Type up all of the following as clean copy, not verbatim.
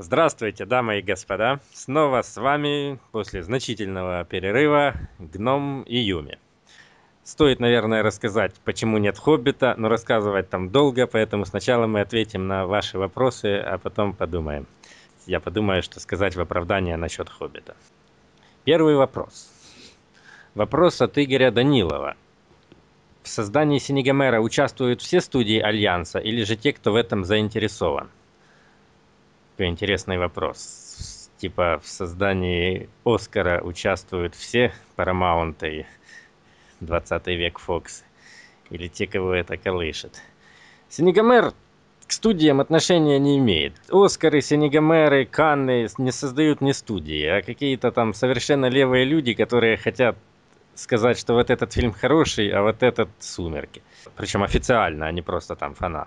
Здравствуйте, дамы и господа! Снова с вами после значительного перерыва Гном и Юми. Стоит, наверное, рассказать, почему нет Хоббита, но рассказывать там долго, поэтому сначала мы ответим на ваши вопросы, а потом подумаем. Я подумаю, что сказать в оправдание насчет Хоббита. Первый вопрос. Вопрос от Игоря Данилова. В создании Синегамера участвуют все студии Альянса или же те, кто в этом заинтересован? Такой интересный вопрос. Типа в создании Оскара участвуют все Paramount и 20 век Fox, или те, кого это колышет. Синегамер к студиям отношения не имеет. Оскары, Синегамеры, Канны не создают не студии, а какие-то там совершенно левые люди, которые хотят сказать, что вот этот фильм хороший, а вот этот «Сумерки». Причем официально, а не просто там фанаты.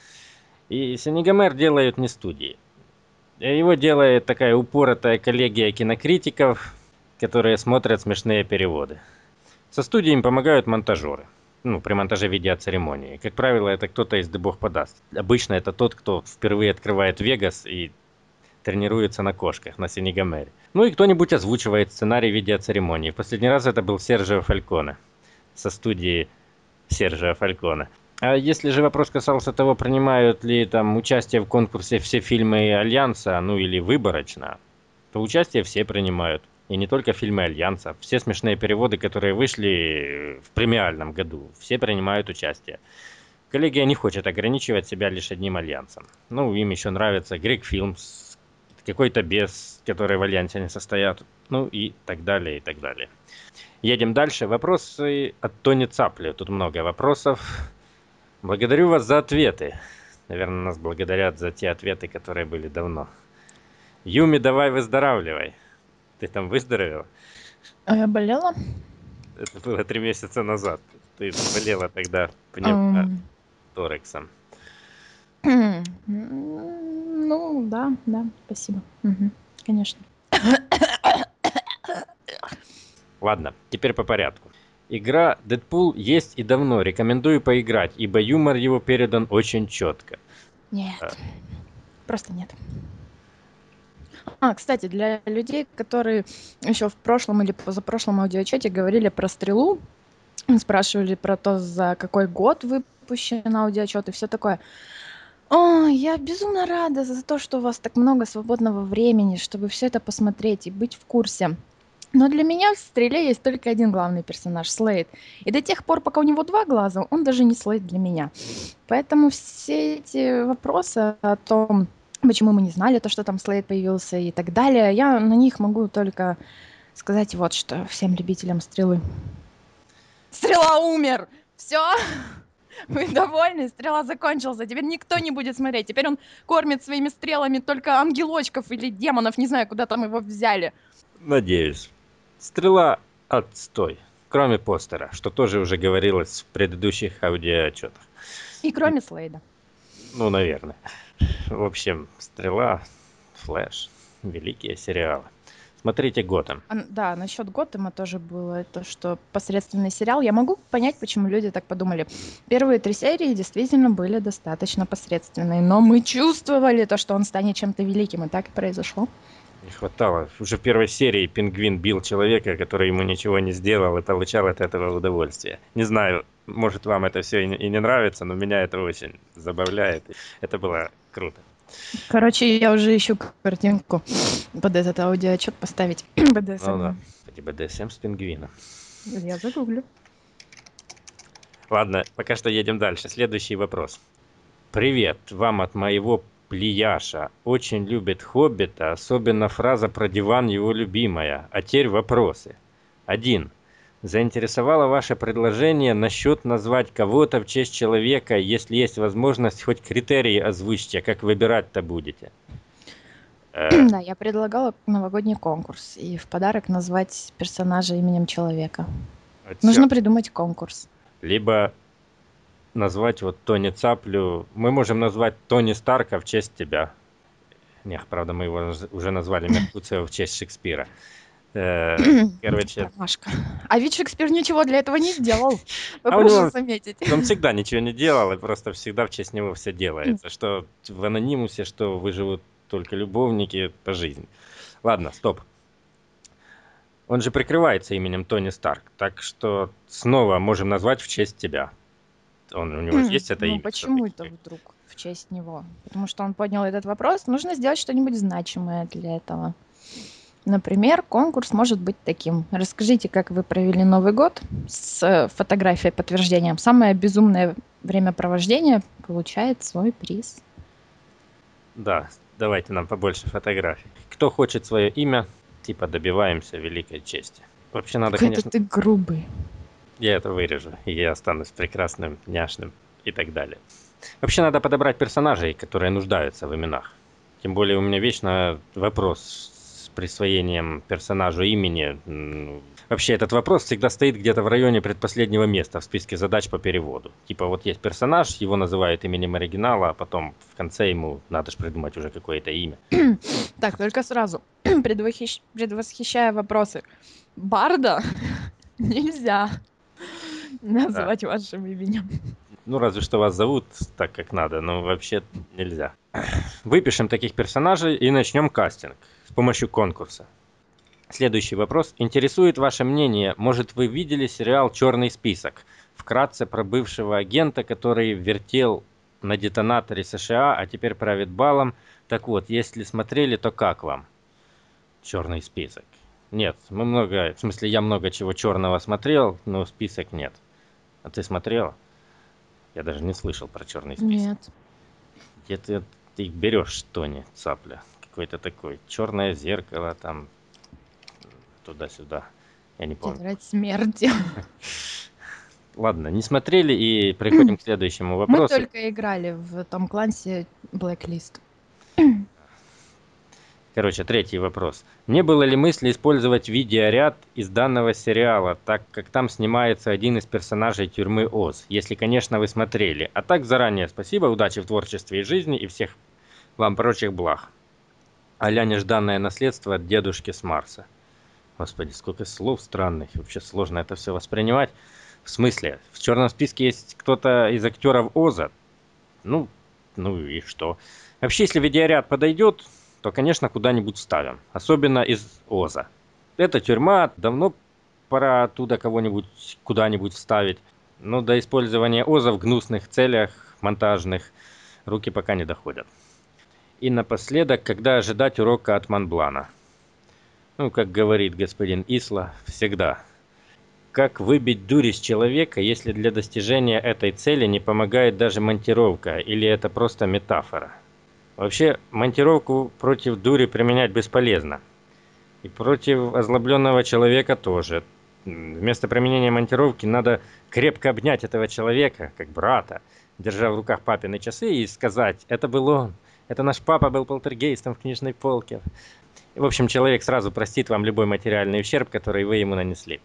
И Синегамер делают не студии. Его делает такая упоротая коллегия кинокритиков, которые смотрят смешные переводы. Со студиями помогают монтажеры. При монтаже видеоцеремонии. Как правило, это кто-то из «Да Бог подаст». Обычно это тот, кто впервые открывает Вегас и тренируется на кошках, на Синегамере. И кто-нибудь озвучивает сценарий видеоцеремонии. В последний раз это был Серджио Фальконе со студии Серджио Фальконе. А если же вопрос касался того, принимают ли там участие в конкурсе все фильмы Альянса, или выборочно, то участие все принимают. И не только фильмы Альянса. Все смешные переводы, которые вышли в премиальном году, все принимают участие. Коллегия не хочет ограничивать себя лишь одним Альянсом. Им еще нравится Грек Филмс, какой-то бес, которые в Альянсе не состоят, и так далее, и так далее. Едем дальше. Вопросы от Тони Цапли. Тут много вопросов. Благодарю вас за ответы. Наверное, нас благодарят за те ответы, которые были давно. Юми, давай выздоравливай. Ты там выздоровела? А я болела? Это было 3 месяца назад. Ты болела тогда пневмоторексом. Да, спасибо. Конечно. Ладно, теперь по порядку. Игра Дэдпул есть и давно. Рекомендую поиграть, ибо юмор его передан очень четко. Нет. Просто нет. Кстати, для людей, которые еще в прошлом или позапрошлом аудиочете говорили про стрелу, спрашивали про то, за какой год выпущен аудиочет и все такое. Я безумно рада за то, что у вас так много свободного времени, чтобы все это посмотреть и быть в курсе. Но для меня в «Стреле» есть только один главный персонаж — Слейд. И до тех пор, пока у него 2 глаза, он даже не Слейд для меня. Поэтому все эти вопросы о том, почему мы не знали то, что там Слейд появился и так далее, я на них могу только сказать вот что всем любителям «Стрелы». Стрела умер! Все? Вы довольны? Стрела закончился. Теперь никто не будет смотреть. Теперь он кормит своими стрелами только ангелочков или демонов. Не знаю, куда там его взяли. Надеюсь. Стрела отстой. Кроме постера, что тоже уже говорилось в предыдущих аудиоотчетах. И кроме Слейда. Наверное. В общем, Стрела, Флэш, великие сериалы. Смотрите Готэм. Да, насчет Готэма тоже было это, что посредственный сериал. Я могу понять, почему люди так подумали. Первые 3 серии действительно были достаточно посредственные, но мы чувствовали то, что он станет чем-то великим, и так и произошло. Не хватало. Уже в первой серии пингвин бил человека, который ему ничего не сделал, и получал от этого удовольствие. Не знаю, может вам это все и не нравится, но меня это очень забавляет. Это было круто. Короче, я уже ищу картинку под этот аудиоотчет поставить. БДСМ. Да. БДСМ с пингвином. Я загуглю. Ладно, пока что едем дальше. Следующий вопрос. Привет вам от моего Плияша. Очень любит Хоббита, особенно фраза про диван его любимая. А теперь вопросы. 1. Заинтересовало ваше предложение насчет назвать кого-то в честь человека, если есть возможность, хоть критерии озвучьте, как выбирать-то будете. Да, я предлагала новогодний конкурс и в подарок назвать персонажа именем человека. Нужно придумать конкурс. Либо назвать Тони Цаплю. Мы можем назвать Тони Старка в честь тебя. Нет, правда, мы его уже назвали Меркуцио в честь Шекспира. Короче... Промашка. А ведь Шекспир ничего для этого не сделал. Вы прошу заметить. Он всегда ничего не делал, и просто всегда в честь него все делается. Что в Анонимусе, что Выживут только любовники по жизни. Ладно, стоп. Он же прикрывается именем Тони Старк, так что снова можем назвать в честь тебя. У него же есть это Ну, имя почему это все-таки. вдруг в честь него? Потому что он поднял этот вопрос. Нужно сделать что-нибудь значимое для этого. Например, конкурс может быть таким. Расскажите, как вы провели Новый год с фотографией подтверждением. Самое безумное времяпровождение получает свой приз. Да, давайте нам побольше фотографий. Кто хочет свое имя, типа добиваемся великой чести. Вообще надо, Какой-то конечно, ты грубый. я это вырежу, и я останусь прекрасным, няшным и так далее. Вообще надо подобрать персонажей, которые нуждаются в именах. Тем более у меня вечно вопрос с присвоением персонажу имени. Вообще этот вопрос всегда стоит где-то в районе предпоследнего места в списке задач по переводу. Типа вот есть персонаж, его называют именем оригинала, а потом в конце ему надо же придумать уже какое-то имя. Так, только сразу, предвосхищая вопросы. Барда нельзя Да. называть вашим именем. Ну, разве что вас зовут так, как надо, но вообще нельзя. Выпишем таких персонажей и начнем кастинг с помощью конкурса. Следующий вопрос. Интересует ваше мнение, может, вы видели сериал «Черный список»? Вкратце про бывшего агента, который вертел на детонаторе США, а теперь правит балом. Так вот, если смотрели, то как вам? «Черный список». Нет, в смысле, я много чего черного смотрел, но список нет. А ты смотрела? Я даже не слышал про «Черный список». Нет. Где ты их берешь, Тони, цапля? Какой-то такой. Черное зеркало, там, туда-сюда. Я не помню. Тетрадь смерти. Ладно, не смотрели и переходим к следующему Мы вопросу. только играли в Том Кланси Blacklist. Короче, третий вопрос. Не было ли мысли использовать видеоряд из данного сериала, так как там снимается один из персонажей тюрьмы Оз, если, конечно, вы смотрели? А так заранее спасибо, удачи в творчестве и жизни и всех вам прочих благ. А-ля нежданное наследство от дедушки с Марса. Господи, сколько слов странных, вообще сложно это все воспринимать. В смысле, в черном списке есть кто-то из актеров Оза? Ну, ну и что? Вообще, если видеоряд подойдет, то, конечно, куда-нибудь ставим. Особенно из Оза. Это тюрьма, давно пора оттуда кого-нибудь куда-нибудь вставить. Но до использования Оза в гнусных целях, монтажных, руки пока не доходят. И напоследок, когда ожидать урока от Монблана? Ну, как говорит господин Исла, всегда. Как выбить дурь из человека, если для достижения этой цели не помогает даже монтировка, или это просто метафора? Вообще, монтировку против дури применять бесполезно. И против озлобленного человека тоже. Вместо применения монтировки надо крепко обнять этого человека, как брата, держа в руках папины часы и сказать: «Это был он, это наш папа был полтергейстом в книжной полке». И, в общем, человек сразу простит вам любой материальный ущерб, который вы ему нанесли.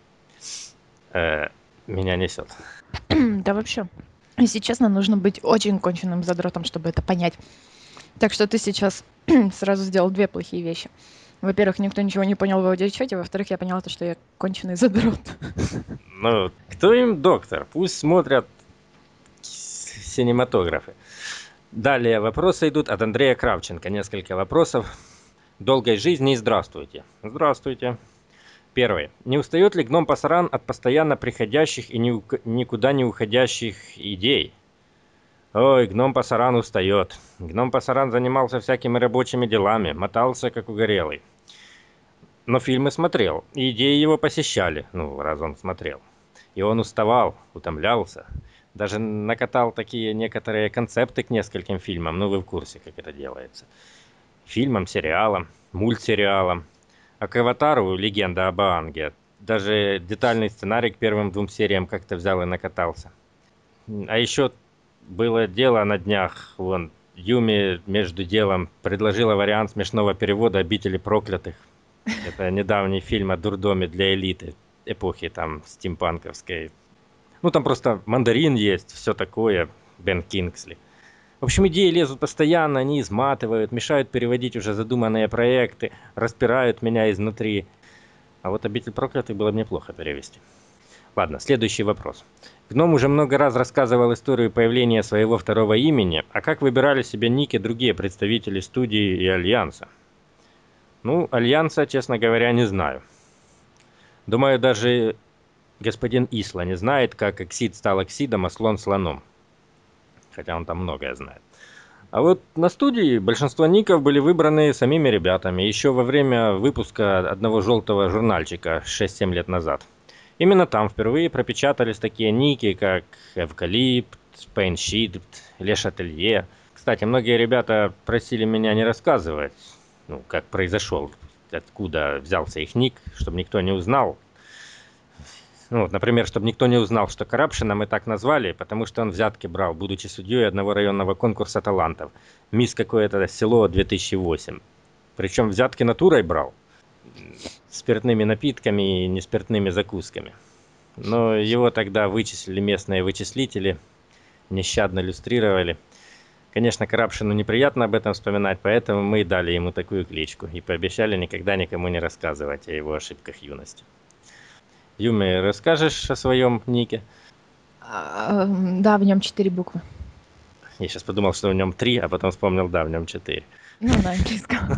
Меня несет. Да вообще, если честно, нужно быть очень конченным задротом, чтобы это понять. Так что ты сейчас сразу сделал две плохие вещи. Во-первых, никто ничего не понял в аудиочете, во-вторых, я поняла то, что я конченый задрот. Ну, кто им доктор? Пусть смотрят синематографы. Далее вопросы идут от Андрея Кравченко. Несколько вопросов. Долгой жизни и здравствуйте. Здравствуйте. Первый. Не устает ли гном Пасаран от постоянно приходящих и никуда не уходящих идей? Ой, гном Пасаран устает. Гном Пасаран занимался всякими рабочими делами, мотался как угорелый. Но фильмы смотрел, и идеи его посещали, ну, раз он смотрел. И он уставал, утомлялся. Даже накатал такие некоторые концепты к нескольким фильмам, ну вы в курсе, как это делается. Фильмам, сериалам, мультсериалам. А к «Аватару» «Легенда об Аанге» даже детальный сценарий к первым 2 сериям как-то взял и накатался. А еще было дело на днях, вон, Юми между делом предложила вариант смешного перевода «Обители проклятых». Это недавний фильм о дурдоме для элиты эпохи там стимпанковской. Ну там просто мандарин есть, все такое, Бен Кингсли. В общем, идеи лезут постоянно, они изматывают, мешают переводить уже задуманные проекты, распирают меня изнутри. А вот «Обитель проклятых» было бы неплохо перевести. Ладно, следующий вопрос. Гном уже много раз рассказывал историю появления своего второго имени, а как выбирали себе ники другие представители студии и Альянса? Ну, Альянса, честно говоря, не знаю. Думаю, даже господин Исла не знает, как Эксид стал Эксидом, а слон слоном. Хотя он там многое знает. А вот на студии большинство ников были выбраны самими ребятами еще во время выпуска одного желтого журнальчика 6-7 лет назад. Именно там впервые пропечатались такие ники, как Эвкалипт, Пейншит, Ле Шателье. Кстати, многие ребята просили меня не рассказывать, ну, как произошел, откуда взялся их ник, чтобы никто не узнал. Ну, вот, например, чтобы никто не узнал, что Карапшина мы так назвали, потому что он взятки брал, будучи судьей одного районного конкурса талантов. Мисс какое-то село 2008. Причем взятки натурой брал. Спиртными напитками и неспиртными закусками. Но его тогда вычислили местные вычислители, нещадно иллюстрировали. Конечно, Карапшину неприятно об этом вспоминать, поэтому мы и дали ему такую кличку и пообещали никогда никому не рассказывать о его ошибках юности. Юми, расскажешь о своем нике? Да, в нем 4 буквы. Я сейчас подумал, что в нем 3, а потом вспомнил, да, в нем 4. Ну, на английском.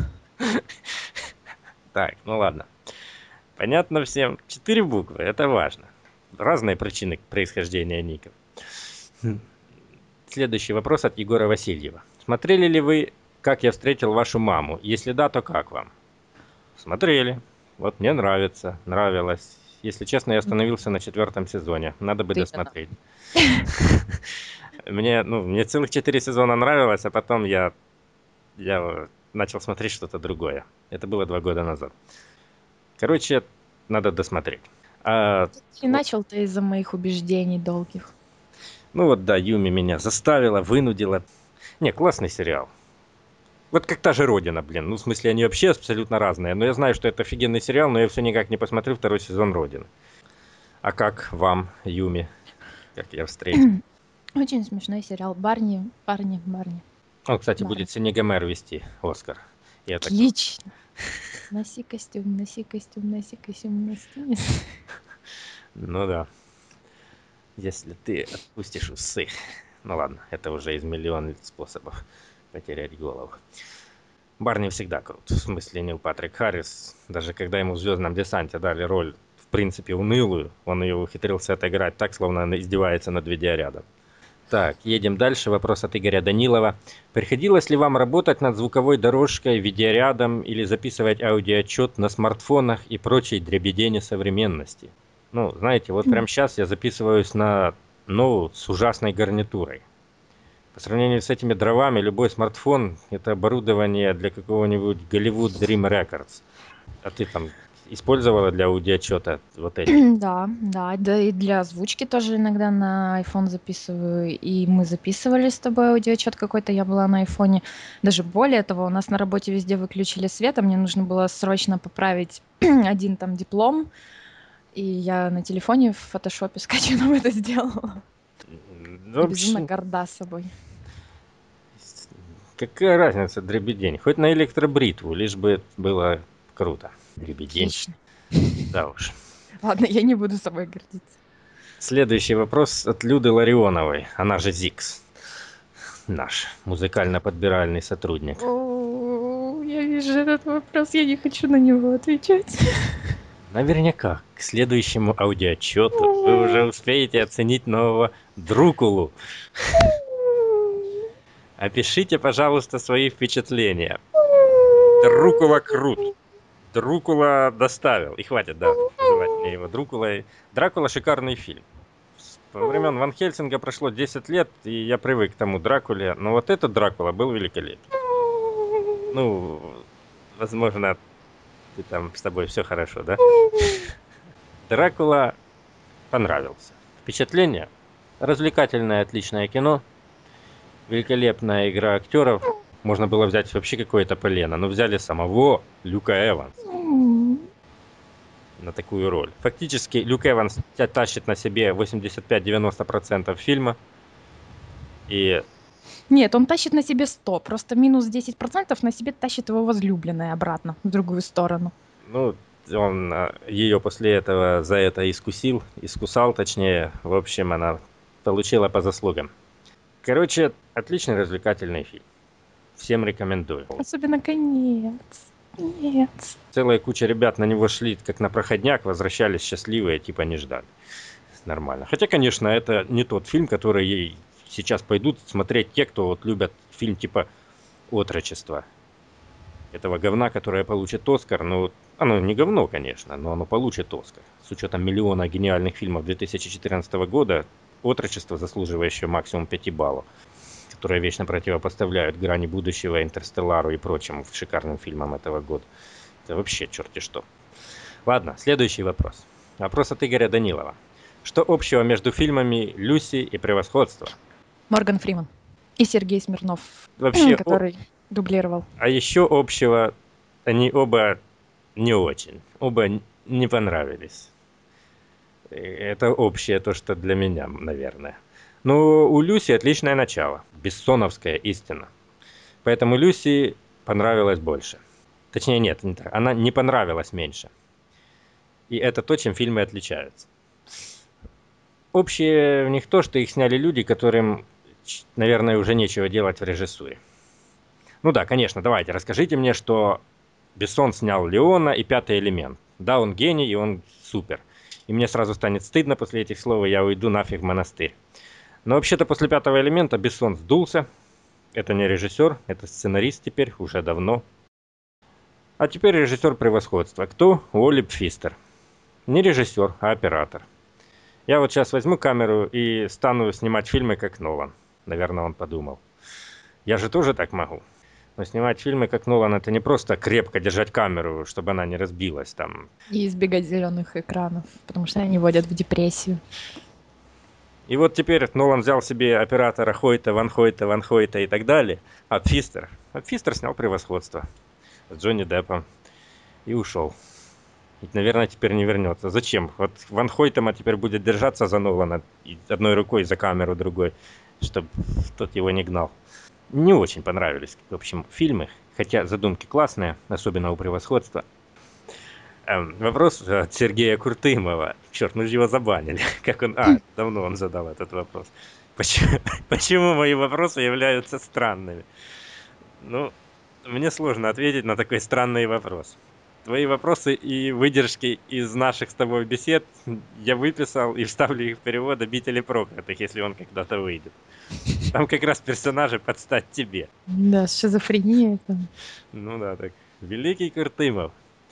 Так, ну ладно. Понятно всем. 4 буквы, это важно. Разные причины происхождения ников. Следующий вопрос от Егора Васильева. Смотрели ли вы «Как я встретил вашу маму»? Если да, то как вам? Смотрели. Вот мне нравится, нравилось. Если честно, я остановился на 4 сезоне. Надо бы Вот именно. досмотреть. Мне целых 4 сезона нравилось, а потом я начал смотреть что-то другое. Это было 2 года назад. Короче, надо досмотреть. И начал ты из-за моих убеждений долгих. Ну вот да, Юми меня заставила, вынудила. Не, классный сериал. Вот как та же «Родина», блин. Ну, в смысле, они вообще абсолютно разные. Но я знаю, что это офигенный сериал, но я все никак не посмотрю 2 сезон «Родины». А как вам, Юми? Как я встретил? Очень смешной сериал. Барни, Барни, Барни. Он, кстати, Барни. будет Сене Гомер вести «Оскар». Я так... Отлично. Носи костюм, носи костюм, носи костюм, носи. Ну да. Если ты отпустишь усы. Ну ладно, это уже из миллиона способов потерять голову. Барни всегда крут. В смысле, Нил Патрик Харрис. Даже когда ему в «Звездном десанте» дали роль, в принципе, унылую, он ее ухитрился отыграть так, словно она издевается над видеорядом. Так, едем дальше. Вопрос от Игоря Данилова. Приходилось ли вам работать над звуковой дорожкой, видеорядом или записывать аудиоотчет на смартфонах и прочей дребедени современности? Ну, знаете, вот прямо сейчас я записываюсь на ноут с ужасной гарнитурой. По сравнению с этими дровами, любой смартфон – это оборудование для какого-нибудь Hollywood Dream Records. А ты там использовала для аудиоотчета вот эти? Да, да и для озвучки тоже иногда на iPhone записываю. И мы записывали с тобой аудиоотчет какой-то, я была на айфоне. Даже более того, у нас на работе везде выключили свет, а мне нужно было срочно поправить один там диплом. И я на телефоне в фотошопе скачанном это сделала. И безумно Вообще, горда собой. какая разница, дребедень? Хоть на электробритву, лишь бы было круто. Дребедень. Отлично. Да уж. Ладно, я не буду собой гордиться. Следующий вопрос от Люды Ларионовой, она же Зикс. Наш музыкально-подбиральный сотрудник. Я вижу этот вопрос, я не хочу на него отвечать. Наверняка к следующему аудиоотчету вы уже успеете оценить нового Друкулу. Опишите, пожалуйста, свои впечатления. Друкула крут. Друкула доставил. И хватит, да, называть мне его Друкулой. Дракула шикарный фильм. Во времен Ван Хельсинга прошло 10 лет, и я привык к тому Дракуле. Но вот этот Дракула был великолепен. Ну, возможно, с тобой все хорошо, да? Дракула понравился. Впечатление? Развлекательное, отличное кино. Великолепная игра актеров. Можно было взять вообще какое-то полено, но взяли самого Люка Эванса на такую роль. Фактически Люк Эванс тащит на себе 85-90% фильма. И Нет, он тащит на себе 100, просто минус 10% на себе тащит его возлюбленная обратно, в другую сторону. ну, он ее после этого за это искусал, точнее. В общем, она получила по заслугам. Короче, отличный развлекательный фильм. Всем рекомендую. Особенно конец. Нет. Целая куча ребят на него шли как на проходняк, возвращались счастливые, типа не ждали. Нормально. Хотя, конечно, это не тот фильм, который сейчас пойдут смотреть те, кто вот любят фильм типа «Отрочество». Этого говна, которое получит Оскар. Ну, оно не говно, конечно, но оно получит Оскар. С учетом миллиона гениальных фильмов 2014 года, «Отрочество», заслуживающее максимум 5 баллов, которые вечно противопоставляют «Грани будущего», «Интерстеллару» и прочим шикарным фильмам этого года. Это вообще черти что. Ладно, следующий вопрос. Вопрос от Игоря Данилова. Что общего между фильмами «Люси» и «Превосходство»? Морган Фриман. И Сергей Смирнов, Вообще, который дублировал. а еще общего, они оба не очень. Оба не понравились. Это общее то, что для меня, наверное. Но у Люси отличное начало. Бессоновская истина. Поэтому Люси понравилась больше. Точнее, нет, не так. Она не понравилась меньше. И это то, чем фильмы отличаются. Общее в них то, что их сняли люди, которым, наверное, уже нечего делать в режиссуре. Ну да, конечно, давайте, расскажите мне, что Бессон снял «Леона» и «Пятый элемент». Да, он гений, и он супер. И мне сразу станет стыдно после этих слов, и я уйду нафиг в монастырь. Но вообще-то после «Пятого элемента» Бессон сдулся. Это не режиссер, это сценарист теперь, уже давно. А теперь режиссер «Превосходства». Кто? Уолли Пфистер. Не режиссер, а оператор. Я вот сейчас возьму камеру и стану снимать фильмы, как Нолан. Наверное, он подумал. Я же тоже так могу. Но снимать фильмы, как Нолан, это не просто крепко держать камеру, чтобы она не разбилась там. И избегать зеленых экранов, потому что они вводят в депрессию. И вот теперь Нолан взял себе оператора Хойта, Ван Хойта и так далее. А Пфистер снял «Превосходство» с Джонни Деппом и ушел. И, наверное, теперь не вернется. Зачем? Вот Ван Хойтема теперь будет держаться за Нолана и одной рукой за камеру другой, чтобы тот его не гнал. Не очень понравились, в общем, фильмы, хотя задумки классные, особенно у «Превосходства». Вопрос от Сергея Куртымова. Черт, мы же его забанили. Как он... давно он задал этот вопрос. Почему мои вопросы являются странными? Ну, мне сложно ответить на такой странный вопрос. Твои вопросы и выдержки из наших с тобой бесед я выписал и вставлю их в перевод «Обители проклятых», если он когда-то выйдет. Там как раз персонажи под стать тебе. Да, шизофрения там. Ну да, так. Великий Куртымов.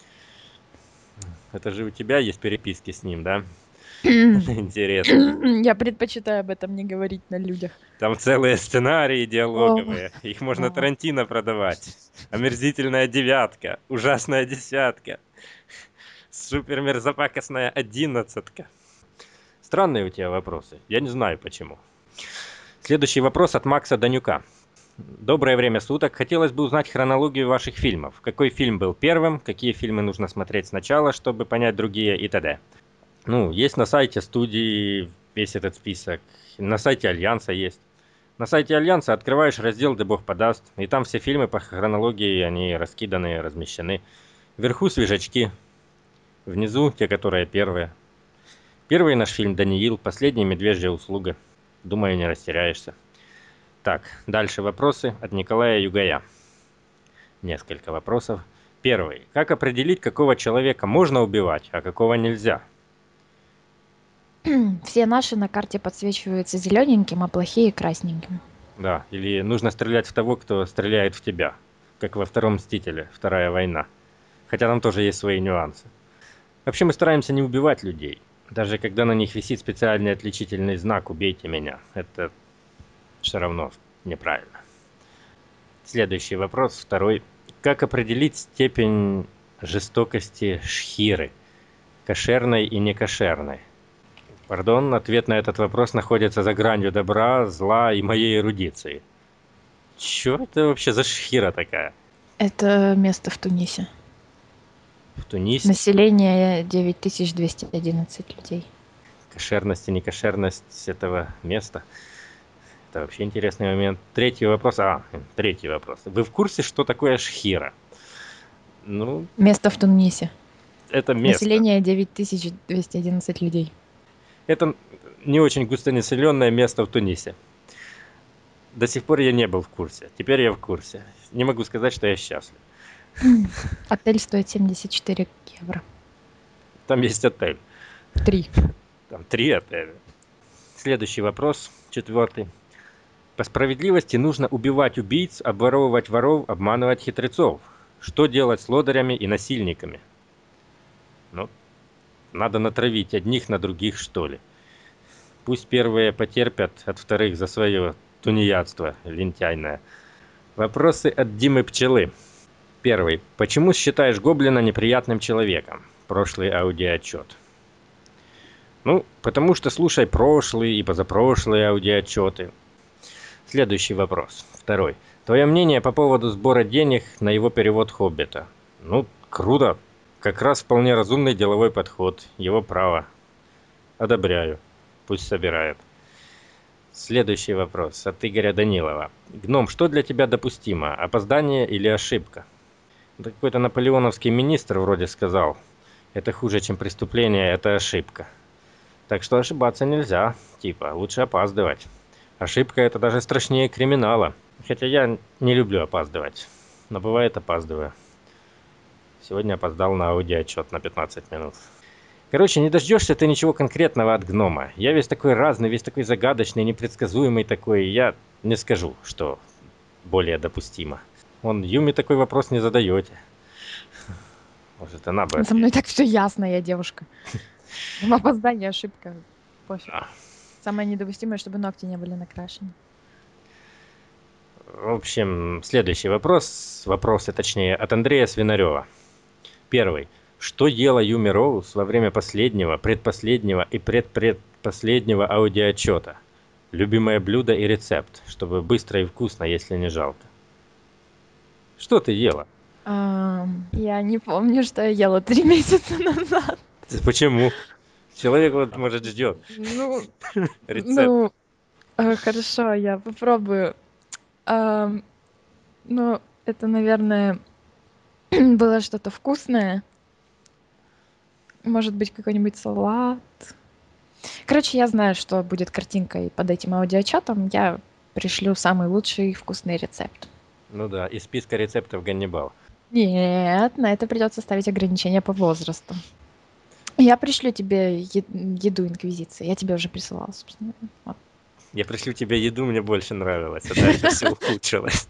Это же у тебя есть переписки с ним, да? Интересно. Я предпочитаю об этом не говорить на людях. Там целые сценарии О, диалоговые. Их можно да. Тарантино продавать. Омерзительная девятка. Ужасная десятка. Супер мерзопакостная одиннадцатка. Странные у тебя вопросы. Я не знаю почему. Следующий вопрос от Макса Данюка. Доброе время суток. Хотелось бы узнать хронологию ваших фильмов. Какой фильм был первым, какие фильмы нужно смотреть сначала, чтобы понять другие и т.д. Ну, есть на сайте студии весь этот список. На сайте Альянса есть. На сайте Альянса открываешь раздел «Да Бог подаст», и там все фильмы по хронологии, они раскиданы, размещены. Вверху свежачки, внизу те, которые первые. Первый наш фильм «Даниил», последний «Медвежья услуга». Думаю, не растеряешься. Так, дальше вопросы от Николая Югая. Несколько вопросов. Первый. Как определить, какого человека можно убивать, а какого нельзя? Все наши на карте подсвечиваются зелененьким, а плохие красненьким. Да, или нужно стрелять в того, кто стреляет в тебя. Как во втором «Мстителе», Вторая война. Хотя там тоже есть свои нюансы. Вообще мы стараемся не убивать людей. Даже когда на них висит специальный отличительный знак «Убейте меня». Это все равно неправильно. Следующий вопрос, второй. Как определить степень жестокости шхиры? Кошерной и некошерной? Пардон, ответ на этот вопрос находится за гранью добра, зла и моей эрудиции. Чё это вообще за шхира такая? Это место в Тунисе. В Тунисе? Население 9211 людей. Кошерность и некошерность этого места. Это вообще интересный момент. Третий вопрос. Третий вопрос. Вы в курсе, что такое шхира? Ну, Место в Тунисе. Это место. Население 9211 людей. Это не очень густонаселенное место в Тунисе. До сих пор я не был в курсе. Теперь я в курсе. Не могу сказать, что я счастлив. Отель стоит 74 евро. Там есть отель. 3. Там 3 отеля. Следующий вопрос, 4. По справедливости нужно убивать убийц, обворовывать воров, обманывать хитрецов. Что делать с лодырями и насильниками? Ну, надо натравить одних на других, что ли. Пусть первые потерпят от вторых за свое тунеядство лентяйное. Вопросы от Димы Пчелы. Первый. Почему считаешь гоблина неприятным человеком? Прошлый аудиоотчет. Ну, потому что слушай прошлые и позапрошлые аудиоотчеты. Следующий вопрос. Второй. Твое мнение по поводу сбора денег на его перевод «Хоббита»? Ну, круто. Как раз вполне разумный деловой подход. Его право. Одобряю. Пусть собирает. Следующий вопрос от Игоря Данилова. Гном, что для тебя допустимо? Опоздание или ошибка? Да какой-то наполеоновский министр вроде сказал. Это хуже, чем преступление, это ошибка. Так что ошибаться нельзя. Типа, лучше опаздывать. Ошибка это даже страшнее криминала. Хотя я не люблю опаздывать. Но бывает опаздываю. Сегодня опоздал на аудиоотчет на 15 минут. Короче, не дождешься ты ничего конкретного от гнома. Я весь такой разный, весь такой загадочный, непредсказуемый такой. Я не скажу, что более допустимо. Вон, Юме такой вопрос не задаете. Может, она бы... Со мной так все ясно, я девушка. Опоздание, ошибка. Пофиг. Самое недопустимое, чтобы ногти не были накрашены. В общем, следующий вопрос. Вопросы, точнее, от Андрея Свинарева. Первый. Что ела Юми Роуз во время последнего, предпоследнего и предпредпоследнего аудиоотчета? Любимое блюдо и рецепт, чтобы быстро и вкусно, если не жалко. Что ты ела? Я не помню, что я ела 3 месяца назад. Почему? Человек вот, может, ждет Ну, рецепт. хорошо, я попробую. Ну, это, наверное, было что-то вкусное. Может быть, какой-нибудь салат. Короче, я знаю, что будет картинкой под этим аудиочатом. Я пришлю самый лучший вкусный рецепт. Ну да, из списка рецептов Ганнибал. Нет, на это придется ставить ограничения по возрасту. Я пришлю тебе еду Инквизиции. Я тебе уже присылала, собственно. Вот. Я пришлю тебе еду, мне больше нравилось, а дальше все ухудшилось.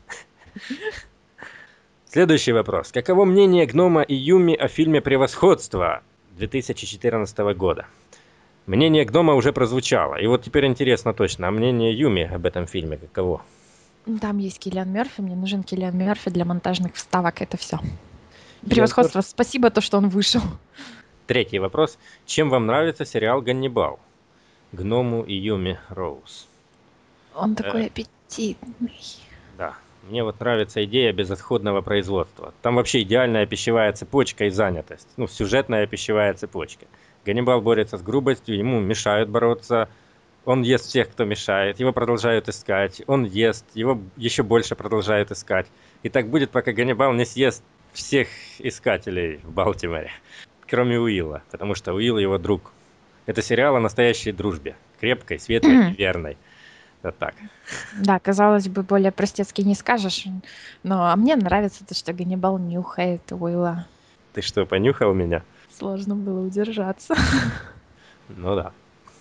Следующий вопрос. Каково мнение Гнома и Юми о фильме «Превосходство» 2014 года? Мнение Гнома уже прозвучало. И вот теперь интересно точно, а мнение Юми об этом фильме каково? Там есть Киллиан Мерфи. Мне нужен Киллиан Мерфи для монтажных вставок. Это все. Превосходство. Спасибо, то, что он вышел. Третий вопрос. Чем вам нравится сериал «Ганнибал»? Гному и Юми Роуз. Он такой аппетитный. Да. Мне вот нравится идея безотходного производства. Там вообще идеальная пищевая цепочка и занятость. Ну, сюжетная пищевая цепочка. Ганнибал борется с грубостью, ему мешают бороться. Он ест всех, кто мешает. Его продолжают искать. Он ест, его еще больше продолжают искать. И так будет, пока Ганнибал не съест всех искателей в Балтиморе. Кроме Уилла, потому что Уилл его друг. Это сериал о настоящей дружбе. Крепкой, светлой и верной. Вот так. Да, казалось бы, более простецки не скажешь. Но мне нравится то, что Ганнибал нюхает Уилла. Ты что, понюхал меня? Сложно было удержаться. Ну да.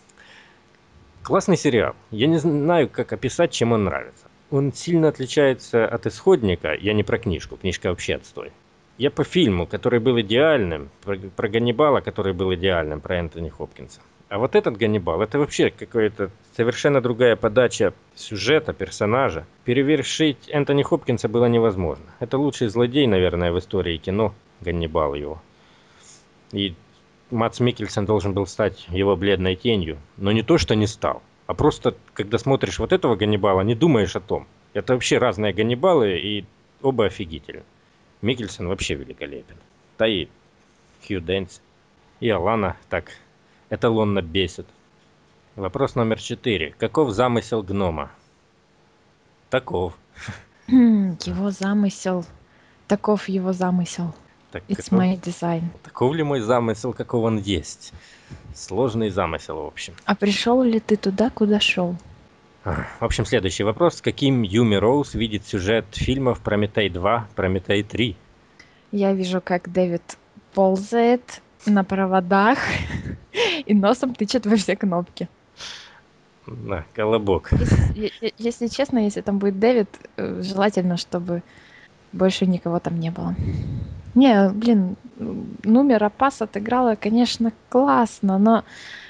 Классный сериал. Я не знаю, как описать, чем он нравится. Он сильно отличается от исходника. Я не про книжку. Книжка вообще отстой. Я по фильму, который был идеальным. Про Ганнибала, который был идеальным. Про Энтони Хопкинса. А вот этот Ганнибал, это вообще какая-то совершенно другая подача сюжета, персонажа. Перевершить Энтони Хопкинса было невозможно. Это лучший злодей, наверное, в истории кино. Ганнибал его. И Мадс Миккельсен должен был стать его бледной тенью. Но не то, что не стал. А просто, когда смотришь вот этого Ганнибала, не думаешь о том. Это вообще разные Ганнибалы, и оба офигительны. Миккельсен вообще великолепен. Да и Хью Дэнс. И Алана так эталонно бесит. Вопрос номер 4. Каков замысел гнома? Таков. Его замысел. Таков его замысел. Так It's my design. таков ли мой замысел, каков он есть? Сложный замысел, в общем. А пришел ли ты туда, куда шел? В общем, следующий вопрос. Каким Юми Роуз видит сюжет фильмов «Прометей 2», «Прометей 3»? Я вижу, как Дэвид ползает на проводах и носом тычет во все кнопки. На, колобок. Если честно, если там будет Дэвид, желательно, чтобы больше никого там не было. Не, блин, Нуми Рапас отыграла, конечно, классно, но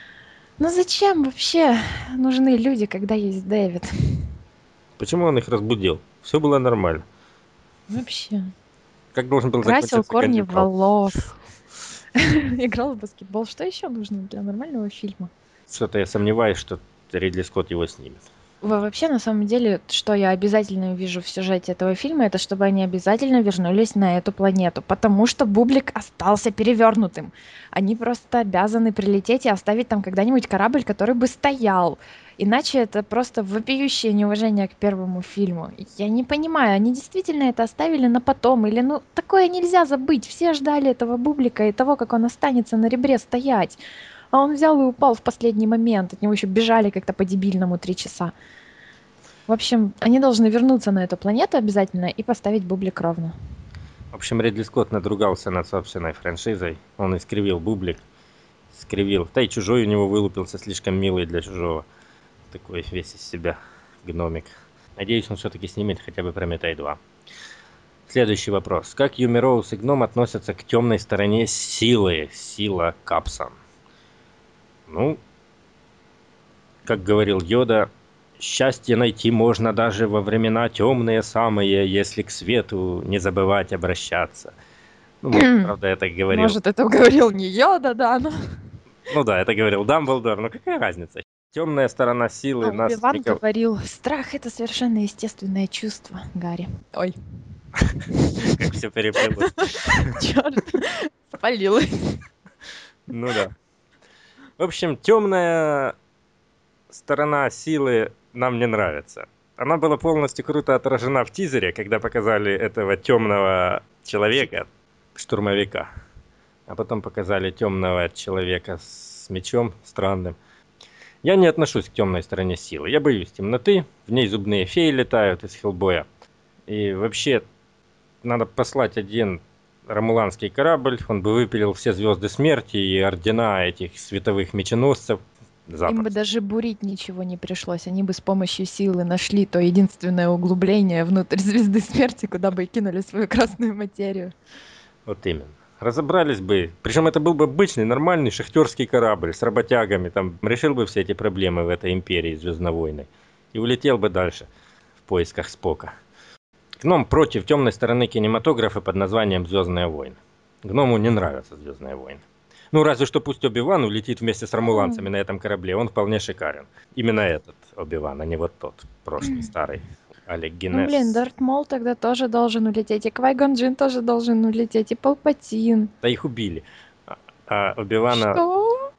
зачем вообще нужны люди, когда есть Дэвид? Почему он их разбудил? Все было нормально. Вообще. Как должен был Красил закончиться корни Ганнибал? волос. Играл в баскетбол. Что еще нужно для нормального фильма? Что-то я сомневаюсь, что Ридли Скотт его снимет. Вообще, на самом деле, что я обязательно вижу в сюжете этого фильма, это чтобы они обязательно вернулись на эту планету, потому что Бублик остался перевернутым. Они просто обязаны прилететь и оставить там когда-нибудь корабль, который бы стоял. Иначе это просто вопиющее неуважение к первому фильму. Я не понимаю, они действительно это оставили на потом? Или, ну, такое нельзя забыть. Все ждали этого Бублика и того, как он останется на ребре стоять. А он взял и упал в последний момент. От него еще бежали как-то по-дебильному 3 часа. В общем, они должны вернуться на эту планету обязательно и поставить Бублик ровно. В общем, Ридли Скотт надругался над собственной франшизой. Он искривил Бублик. Скривил. Да и Чужой у него вылупился слишком милый для Чужого. Такой весь из себя гномик. Надеюсь, он все-таки снимет хотя бы Прометей 2. Следующий вопрос. Как Юми Роуз и Гном относятся к темной стороне силы? Сила Капса. Ну, как говорил Йода, счастье найти можно даже во времена темные самые, если к свету не забывать обращаться. Ну, может, правда, я так говорил. Может, это говорил не Йода, да, но... Ну да, это говорил Дамблдор, но какая разница? Темная сторона силы нас... Оби-Ван говорил, страх — это совершенно естественное чувство, Гарри. Ой. Как все переплелось. Черт, спалилась. Ну да. В общем, темная сторона силы нам не нравится. Она была полностью круто отражена в тизере, когда показали этого темного человека, штурмовика. А потом показали темного человека с мечом странным. Я не отношусь к темной стороне силы. Я боюсь темноты. В ней зубные феи летают из Хеллбоя. И вообще, надо послать один ромуланский корабль. Он бы выпилил все звезды смерти и ордена этих световых меченосцев. Им бы даже бурить ничего не пришлось. Они бы с помощью силы нашли то единственное углубление внутрь звезды смерти, куда бы и кинули свою красную материю. Вот именно. Разобрались бы. Причем это был бы обычный, нормальный шахтерский корабль с работягами. Там решил бы все эти проблемы в этой империи звездновойной. И улетел бы дальше в поисках Спока. Гном против темной стороны кинематографа под названием «Звездные войны». Гному не нравятся «Звездные войны». Ну, разве что пусть Оби-Ван улетит вместе с ромуланцами на этом корабле. Он вполне шикарен. Именно этот Оби-Ван, а не вот тот, прошлый, старый. Алек Гиннес. Ну, блин, Дарт Мол тогда тоже должен улететь, и Квай-Гон Джинн тоже должен улететь, и Палпатин. Да их убили. А Оби-Вана... Что?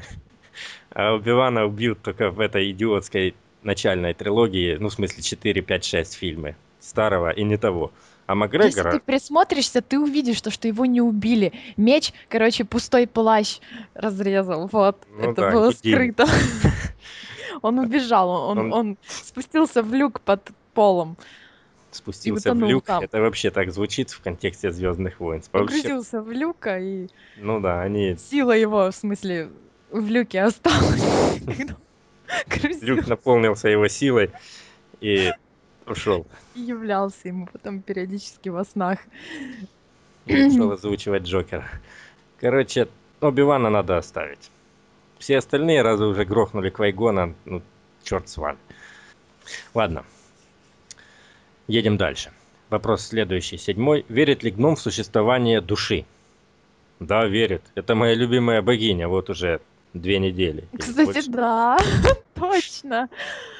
А Оби-Вана убьют только в этой идиотской начальной трилогии. Ну, в смысле, 4, 5, 6 фильмы. Старого и не того. А Макгрегора... Если ты присмотришься, ты увидишь, что его не убили. Меч, короче, пустой плащ разрезал. Вот, Ну это да, было Гудини. скрыто. Он убежал, он спустился в люк под полом. Спустился в утонул люк. там. Это вообще так звучит в контексте «Звездных войн». Вообще, Погрузился в люка, и ну да, они... сила его, в смысле, в люке осталась. когда он грузился. Люк наполнился его силой и ушел. И являлся ему потом периодически во снах. И ушел озвучивать Джокера. Короче, Оби-Вана надо оставить. Все остальные разы уже грохнули Квай-Гона. Ну, черт с вами. Ладно. Едем дальше. Вопрос следующий, 7. Верит ли гном в существование души? Да, верит. Это моя любимая богиня. Вот уже 2 недели. Кстати, да, точно.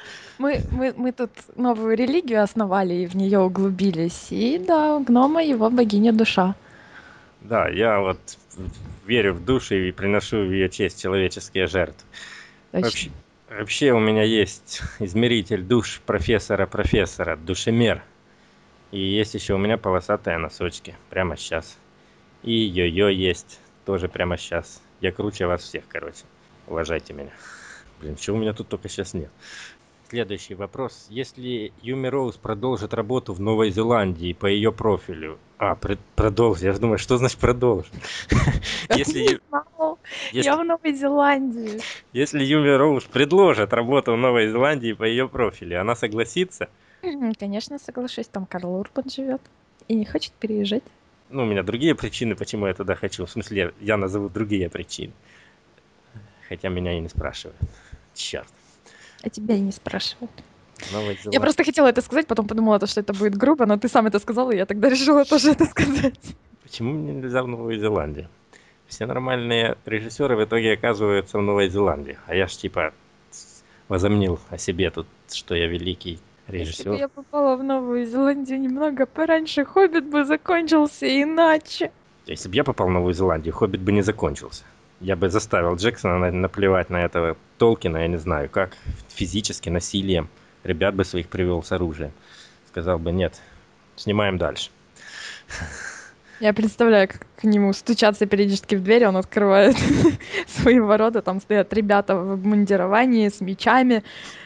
Мы тут новую религию основали и в нее углубились. И да, у гнома его богиня душа. Да, я вот верю в души и приношу в ее честь человеческие жертвы. Точно. Вообще у меня есть измеритель душ профессора, душемер. И есть еще у меня полосатые носочки. Прямо сейчас. И йо-йо есть тоже прямо сейчас. Я круче вас всех, короче. Уважайте меня. Блин, чего у меня тут только сейчас нет. Следующий вопрос. Если Юми Роуз продолжит работу в Новой Зеландии по ее профилю... продолжит. Я же думаю, что значит продолжит? Если Я в Новой Зеландии. если Юми Роуз предложит работу в Новой Зеландии по ее профилю, она согласится? Конечно, соглашусь, там Карл Урбан живет и не хочет переезжать. Ну, у меня другие причины, почему я туда хочу. В смысле, я назову другие причины. Хотя меня и не спрашивают. Черт. А тебя и не спрашивают. Новая Я Зеландия. просто хотела это сказать, потом подумала, что это будет грубо, но ты сам это сказал, и я тогда решила тоже это сказать. Почему мне нельзя в Новую Зеландию? Все нормальные режиссеры в итоге оказываются в Новой Зеландии. А я ж типа возомнил о себе тут, что я великий Если бы режиссер. я попала в Новую Зеландию немного пораньше, «Хоббит» бы закончился иначе. Если бы я попал в Новую Зеландию, «Хоббит» бы не закончился. Я бы заставил Джексона наплевать на этого Толкина, я не знаю как, физически, насилием. Ребят бы своих привел с оружием. Сказал бы, нет, снимаем дальше. Я представляю, как к нему стучатся периодически в дверь, он открывает свои ворота, там стоят ребята в обмундировании, с мечами,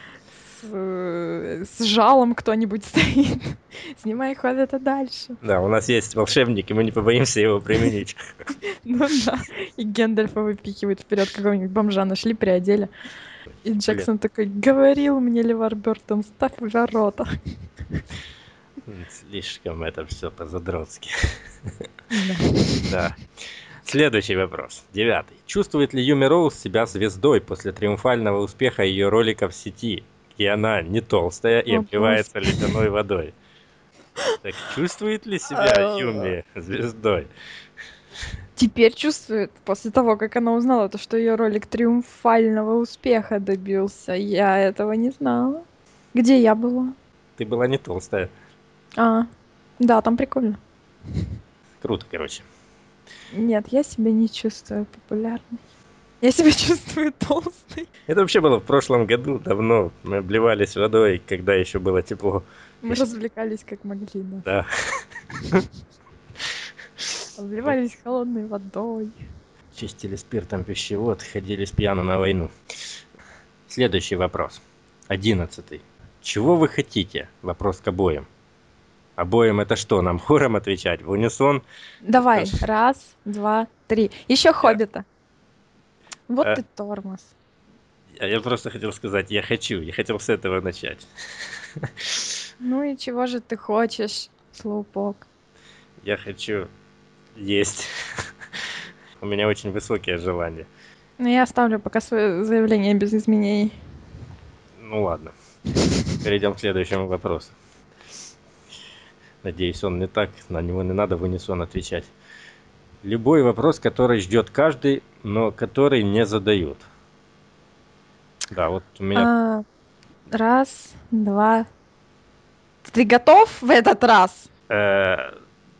с жалом кто-нибудь стоит. Снимай «Хоббита» дальше. Да, у нас есть волшебник, и мы не побоимся его применить. Ну да. И Гэндальфа выпихивают вперед, какого-нибудь бомжа нашли, приодели. И Джексон такой: говорил мне Левар Бёртон, ставь ворота. Слишком это все по-задротски. Да. Да. Следующий вопрос. 9. Чувствует ли Юми Роуз себя звездой после триумфального успеха ее ролика в сети, где она не толстая и О, обливается ледяной водой? Так чувствует ли себя Юми звездой? Теперь чувствует, после того, как она узнала, то, что ее ролик триумфального успеха добился. Я этого не знала. Где я была? Ты была не толстая. Да, там прикольно. Круто, короче. Нет, я себя не чувствую популярной. Я себя чувствую толстой. Это вообще было в прошлом году, давно. Мы обливались водой, когда еще было тепло. Мы развлекались как могли, да. Да. Обливались холодной водой. Чистили спиртом пищевод, ходили с пьяну на войну. Следующий вопрос. 11. Чего вы хотите? Вопрос к обоим. Обоим это что, нам хором отвечать? В унисон? Давай, 1, 2, 3. Еще «Хоббита». Вот ты тормоз. Я просто хотел сказать, я хочу. Я хотел с этого начать. Ну и чего же ты хочешь, слоупок? Я хочу есть. У меня очень высокие желания. Ну я оставлю пока свое заявление без изменений. Ну ладно. Перейдем к следующему вопросу. Надеюсь, он не так, на него не надо в унисон отвечать. Любой вопрос, который ждет каждый, но который не задают. Да, вот у меня... 1, 2. Ты готов в этот раз? Когда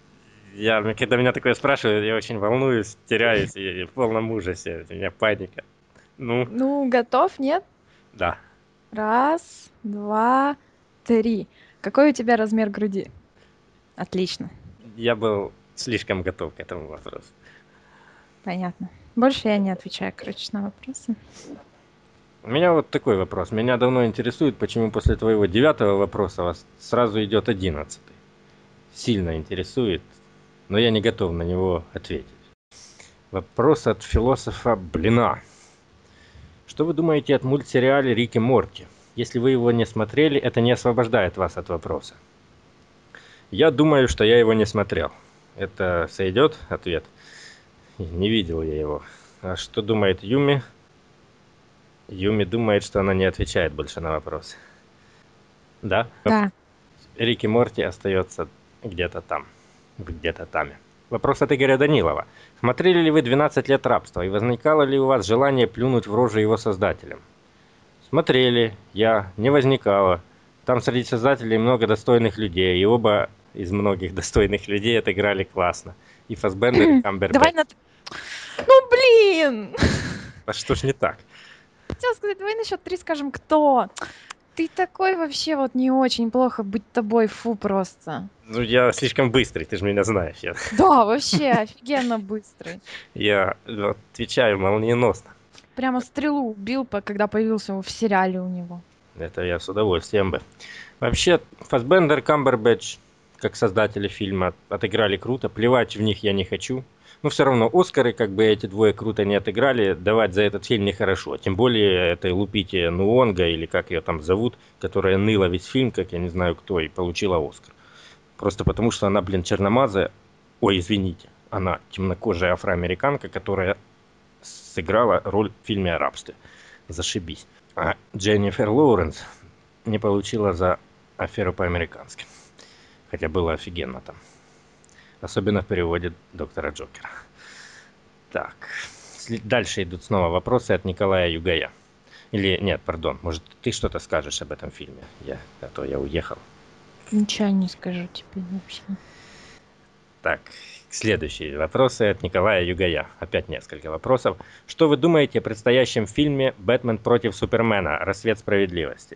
меня такое спрашивают, я очень волнуюсь, теряюсь и в полном ужасе. У меня паника. Ну, готов, нет? Да. 1, 2, 3. Какой у тебя размер груди? Отлично. Я был слишком готов к этому вопросу. Понятно. Больше я не отвечаю, короче, на вопросы. У меня вот такой вопрос. Меня давно интересует, почему после твоего 9-го вопроса у вас сразу идет 11-й. Сильно интересует, но я не готов на него ответить. Вопрос от философа Блина. Что вы думаете от мультсериале «Рик и Морти»? Если вы его не смотрели, это не освобождает вас от вопроса. Я думаю, что я его не смотрел. Это сойдет ответ? Не видел я его. А что думает Юми? Юми думает, что она не отвечает больше на вопросы. Да? Да. Рик и Морти остается где-то там. Где-то там. Вопрос от Игоря Данилова. Смотрели ли вы «12 лет рабства» и возникало ли у вас желание плюнуть в рожу его создателям? Смотрели. Не возникало. Там среди создателей много достойных людей, и оба из многих достойных людей отыграли классно. И Фассбендер, и Камбербэтч. Давай на... Ну, блин! А что ж не так? Хотела сказать, давай на счет 3 скажем, кто. Ты такой вообще вот не очень плохо быть тобой, фу просто. Ну, я слишком быстрый, ты же меня знаешь. Да, вообще офигенно быстрый. Я отвечаю молниеносно. Прямо стрелу убил, когда появился в сериале у него. Это я с удовольствием бы. Вообще, Фассбендер, Камбербэтч, как создатели фильма, отыграли круто. Плевать в них я не хочу. Но все равно Оскары, как бы эти двое круто не отыграли, давать за этот фильм нехорошо. Тем более этой Лупите Нуонго, или как ее там зовут, которая ныла весь фильм, как я не знаю кто, и получила Оскар. Просто потому, что она, блин, черномазая. Ой, извините. Она темнокожая афроамериканка, которая сыграла роль в фильме о рабстве. Зашибись. А Дженнифер Лоуренс не получила за аферу по-американски. Хотя было офигенно там. Особенно в переводе доктора Джокера. Так. Дальше идут снова вопросы от Николая Югая. Или нет, пардон, может ты что-то скажешь об этом фильме? А то я уехал. Ничего не скажу тебе вообще. Так, следующие вопросы от Николая Югая. Опять несколько вопросов. Что вы думаете о предстоящем фильме «Бэтмен против Супермена. Рассвет справедливости»?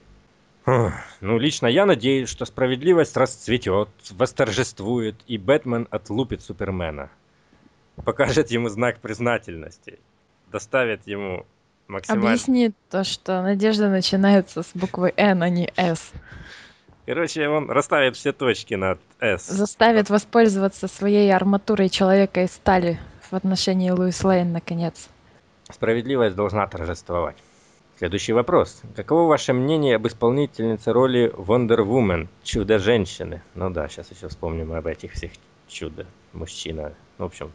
Ну, лично я надеюсь, что справедливость расцветет, восторжествует, и Бэтмен отлупит Супермена. Покажет ему знак признательности. Доставит ему максимально... Объясни то, что надежда начинается с буквы Н, а не С. Короче, он расставит все точки над «С». Заставит воспользоваться своей арматурой человека из стали в отношении Луис Лейн, наконец. Справедливость должна торжествовать. Следующий вопрос. Каково ваше мнение об исполнительнице роли Wonder Woman, Чудо-женщины? Ну да, сейчас еще вспомним об этих всех чудо-мужчина. В общем,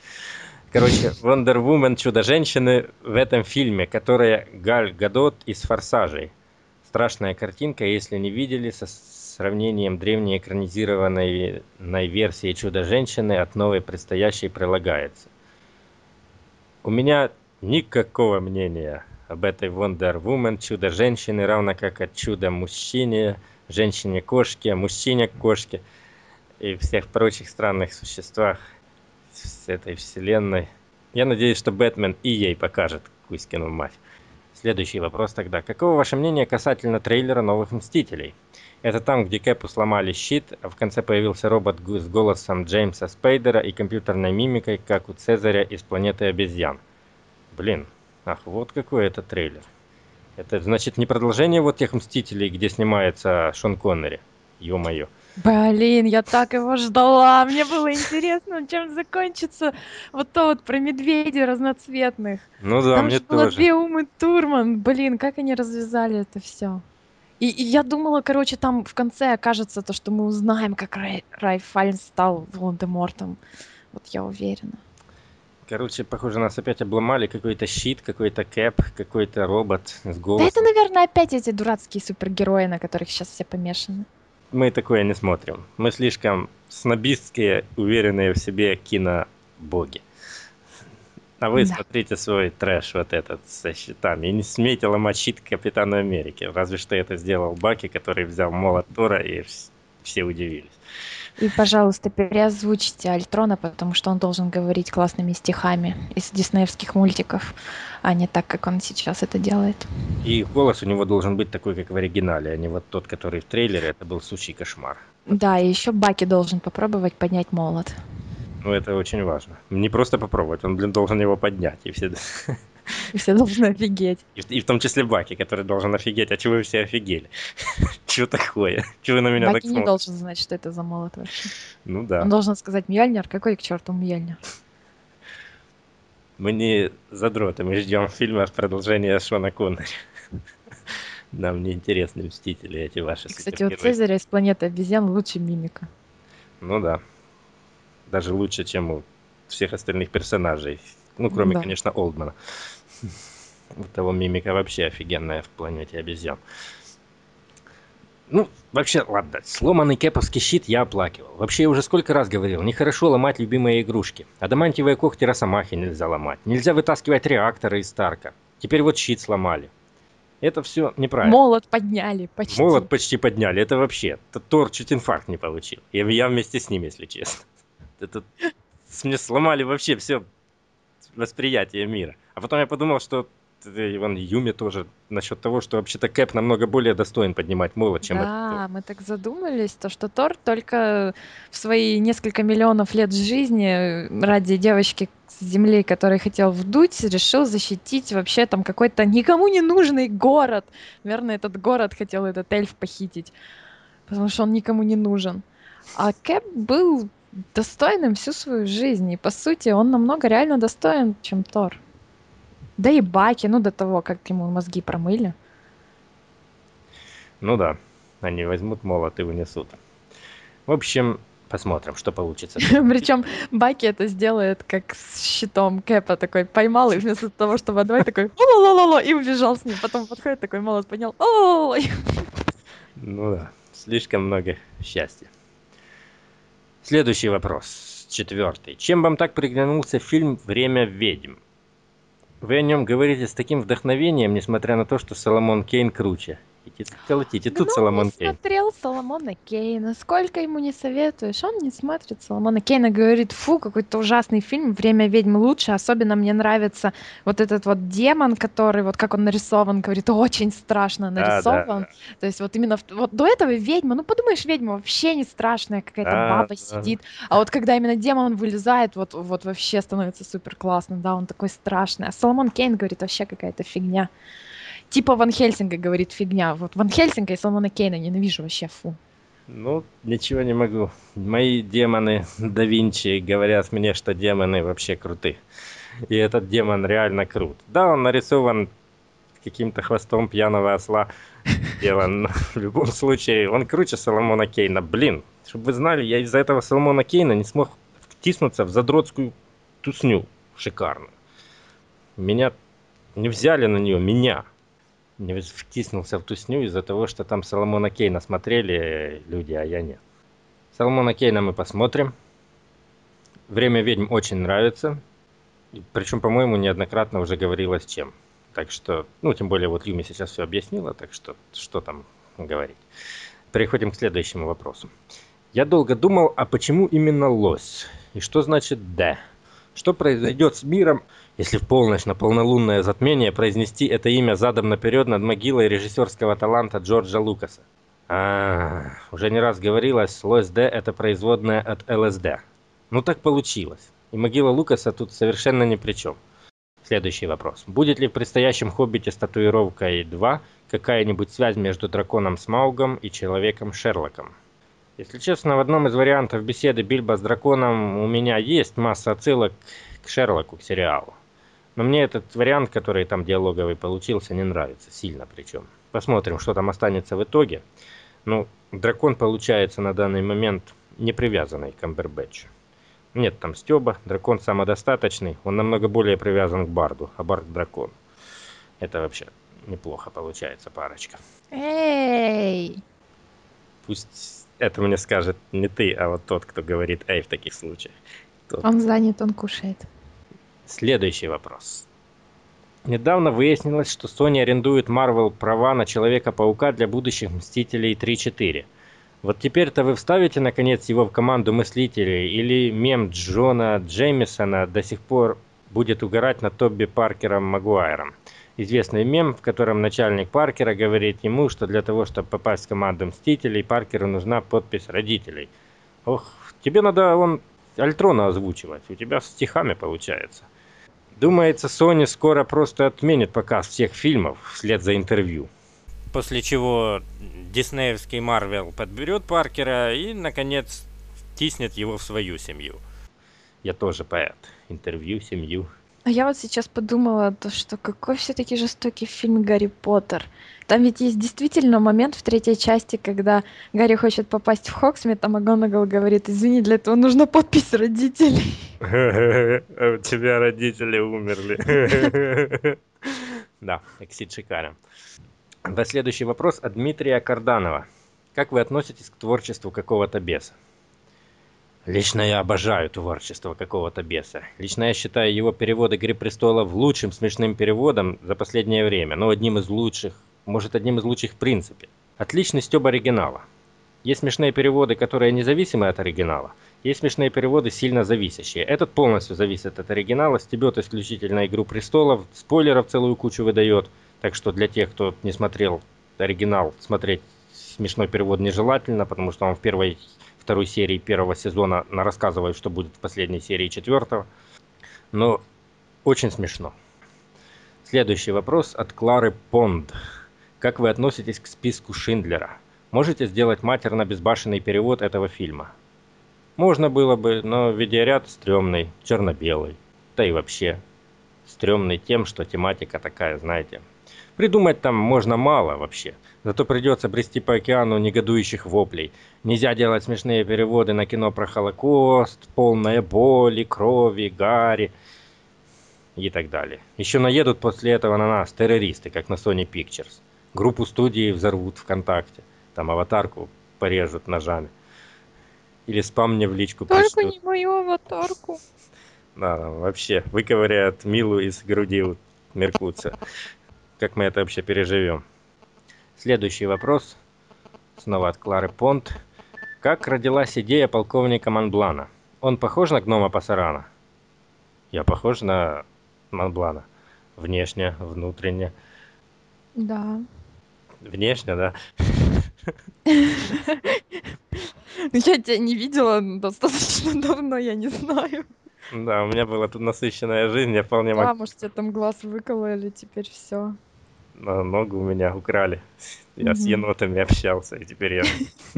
короче, Wonder Woman, Чудо-женщины в этом фильме, которая Галь Гадот из «Форсажей». Страшная картинка, если не видели, со сравнением древней экранизированной версии Чудо-женщины от новой предстоящей прилагается. У меня никакого мнения об этой Wonder Woman, Чудо-женщины, равно как от Чудо-мужчине, Женщине-кошке, Мужчине-кошке и всех прочих странных существах с этой вселенной. Я надеюсь, что Бэтмен и ей покажет Кузькину мать. Следующий вопрос тогда. Каково ваше мнение касательно трейлера «Новых Мстителей»? Это там, где Кэпу сломали щит, а в конце появился робот с голосом Джеймса Спейдера и компьютерной мимикой, как у Цезаря из «Планеты обезьян». Блин, ах, вот какой это трейлер. Это значит не продолжение вот тех «Мстителей», где снимается Шон Коннери. Ё-моё. Блин, я так его ждала. Мне было интересно, чем закончится вот то вот про медведей разноцветных. Ну да, Там мне же было тоже. две Умы Турман. Блин, как они развязали это все. И я думала, короче, там в конце окажется то, что мы узнаем, как Райф Файнс стал Волан-де-Мортом. Вот я уверена. Короче, похоже, нас опять обломали. Какой-то щит, какой-то Кэп, какой-то робот с Да это, голосом. наверное, опять эти дурацкие супергерои, на которых сейчас все помешаны. Мы такое не смотрим. Мы слишком снобистские, уверенные в себе кинобоги. А вы Да. смотрите свой трэш вот этот со щитами. И не смейте ломать щит Капитану Америки. Разве что это сделал Баки, который взял молот Тора, и все удивились. И, пожалуйста, переозвучьте Альтрона, потому что он должен говорить классными стихами из диснеевских мультиков, а не так, как он сейчас это делает. И голос у него должен быть такой, как в оригинале, а не вот тот, который в трейлере. Это был сущий кошмар. Вот. Да, и еще Баки должен попробовать поднять молот. Ну, это очень важно. Не просто попробовать, он, блин, должен его поднять. И все... И все должны офигеть. И в том числе Баки, который должен офигеть. А чего вы все офигели? Чего такое? Чего вы на меня так Баки не смотрите? должен знать, что это за молот вообще. Ну Он да. должен сказать: Мьёльнир, какой к черту Мьёльнир? Мы не задроты, мы ждем фильма продолжения Шона Коннери. Нам не интересны Мстители, эти ваши И, кстати, у супергерои. Цезаря из «Планеты обезьян» лучше мимика. Ну да. Даже лучше, чем у всех остальных персонажей. Ну, кроме, Да. конечно, Олдмана. У того мимика вообще офигенная в «Планете обезьян». Ну, вообще, ладно, сломанный кэповский щит я оплакивал. Вообще, я уже сколько раз говорил, нехорошо ломать любимые игрушки. Адамантиевые когти Росомахи нельзя ломать. Нельзя вытаскивать реакторы из Старка. Теперь вот щит сломали. Это все неправильно. Молот подняли почти. Молот почти подняли. Это вообще... Тор чуть инфаркт не получил. Я вместе с ним, если честно. Это мне сломали вообще все восприятие мира. А потом я подумал, что Иван Юми тоже насчет того, что вообще-то Кэп намного более достоин поднимать молот, чем этот Тор. Да, мы так задумались, то что Тор только в свои несколько миллионов лет жизни ради девочки с Земли, который хотел вдуть, решил защитить вообще там какой-то никому не нужный город. Наверное, этот город хотел этот эльф похитить, потому что он никому не нужен. А Кэп был достойным всю свою жизнь, и по сути он намного реально достоин, чем Тор. Да и Баки, ну до того, как ему мозги промыли. Ну да, они возьмут молот и унесут. В общем, посмотрим, что получится. Причем Баки это сделает как с щитом Кэпа, такой поймал, и вместо того, чтобы отдавать, такой «О-ло-ло-ло-ло», и убежал с ним. Потом подходит такой молот поднял «О-ло-ло». Ну да, слишком много счастья. Следующий вопрос, 4. Чем вам так приглянулся фильм «Время ведьм»? Вы о нем говорите с таким вдохновением, несмотря на то, что Соломон Кейн круче. Идите колотите, тут Гном не Соломон Кейн. смотрел Соломона Кейна. Сколько ему не советуешь, он не смотрит Соломона Кейна. Говорит, фу, какой-то ужасный фильм, «Время ведьм» лучше. Особенно мне нравится вот этот вот демон, который, вот как он нарисован, говорит, очень страшно нарисован. Да. То есть вот именно вот до этого ведьма, ну подумаешь, ведьма вообще не страшная, какая-то баба сидит. А вот когда именно демон вылезает, вот вообще становится супер классно, да, он такой страшный. А Соломон Кейн говорит, вообще какая-то фигня. Типа Ван Хельсинга говорит фигня. Вот Ван Хельсинга и Соломона Кейна ненавижу вообще, фу. Ну, ничего не могу. Мои демоны да Винчи говорят мне, что демоны вообще круты. И этот демон реально крут. Да, он нарисован каким-то хвостом пьяного осла. Делан. В любом случае, он круче Соломона Кейна. Блин, чтобы вы знали, я из-за этого Соломона Кейна не смог втиснуться в задротскую тусню шикарную. Меня не взяли на нее, меня. Не втиснулся в тусню из-за того, что там Соломона Кейна смотрели люди, а я нет. Соломона Кейна мы посмотрим. «Время ведьм» очень нравится. Причем, по-моему, неоднократно уже говорилось чем. Так что, ну, тем более, вот Юми сейчас все объяснила, так что там говорить. Переходим к следующему вопросу. Я долго думал, а почему именно лось? И что значит «да»? Что произойдет с миром, если в полночь на полнолунное затмение произнести это имя задом наперед над могилой режиссерского таланта Джорджа Лукаса? Уже не раз говорилось, лось Д это производная от ЛСД. Ну так получилось. И могила Лукаса тут совершенно ни при чем. Следующий вопрос. Будет ли в предстоящем «Хоббите» с татуировкой 2 какая-нибудь связь между драконом Смаугом и человеком Шерлоком? Если честно, в одном из вариантов беседы Бильбо с драконом у меня есть масса отсылок к Шерлоку, к сериалу. Но мне этот вариант, который там диалоговый получился, не нравится. Сильно причем. Посмотрим, что там останется в итоге. Ну, дракон получается на данный момент не привязанный к Камбербэтчу. Нет там стёба, дракон самодостаточный. Он намного более привязан к Барду, а Бард дракон. Это вообще неплохо получается парочка. Эй! Пусть это мне скажет не ты, а вот тот, кто говорит «эй» в таких случаях. Он занят, он кушает. Следующий вопрос. Недавно выяснилось, что Sony арендует Marvel права на Человека-паука для будущих Мстителей 3-4. Вот теперь-то вы вставите наконец его в команду мыслителей, или мем Джона Джеймисона до сих пор будет угорать над Тобби Паркером Магуайром? Известный мем, в котором начальник Паркера говорит ему, что для того, чтобы попасть в команду Мстителей, Паркеру нужна подпись родителей. Ох, тебе надо Альтрона озвучивать, у тебя с стихами получается. Думается, Sony скоро просто отменит показ всех фильмов вслед за интервью. После чего диснеевский Марвел подберет Паркера и, наконец, втиснет его в свою семью. Я тоже поэт. Интервью, семью. А я вот сейчас подумала, то, что какой все-таки жестокий фильм «Гарри Поттер». Там ведь есть действительно момент в третьей части, когда Гарри хочет попасть в Хогсмит, а МакГонагал говорит, извини, для этого нужна подпись родителей. У тебя родители умерли. Да, эксид шикарен. Следующий вопрос от Дмитрия Карданова. Как вы относитесь к творчеству какого-то беса? Лично я обожаю творчество какого-то беса. Лично я считаю его переводы «Игры престолов» лучшим смешным переводом за последнее время. Но одним из лучших, может одним из лучших в принципе. Отличный стёб оригинала. Есть смешные переводы, которые независимы от оригинала. Есть смешные переводы, сильно зависящие. Этот полностью зависит от оригинала, стебет исключительно «Игру престолов», спойлеров целую кучу выдает. Так что для тех, кто не смотрел оригинал, смотреть смешной перевод нежелательно, потому что он в второй серии первого сезона рассказывает, что будет в последней серии четвертого. Но очень смешно. Следующий вопрос от Клары Понд. Как вы относитесь к списку Шиндлера? Можете сделать матерно-безбашенный перевод этого фильма? Можно было бы, но видеоряд стрёмный, черно-белый. Да и вообще, стрёмный тем, что тематика такая, знаете. Придумать там можно мало вообще. Зато придется брести по океану негодующих воплей. Нельзя делать смешные переводы на кино про Холокост, полное боли, крови, гари и так далее. Еще наедут после этого на нас террористы, как на Sony Pictures. Группу студии взорвут ВКонтакте. Там аватарку порежут ножами. Или спам мне в личку Только пришлют. не мою аватарку. Да, вообще, выковыряют Милу из груди у Меркуция. Как мы это вообще переживем? Следующий вопрос. Снова от Клары Понт. Как родилась идея полковника Монблана? Он похож на гнома Пасарана? Я похож на Монблана. Внешне, внутренне. Да. Внешне, да? Я тебя не видела достаточно давно, я не знаю. Да, у меня была тут насыщенная жизнь, я вполне Да, мог... может, тебе там глаз выкололи, теперь все. Ногу у меня украли. Я с енотами общался, и теперь я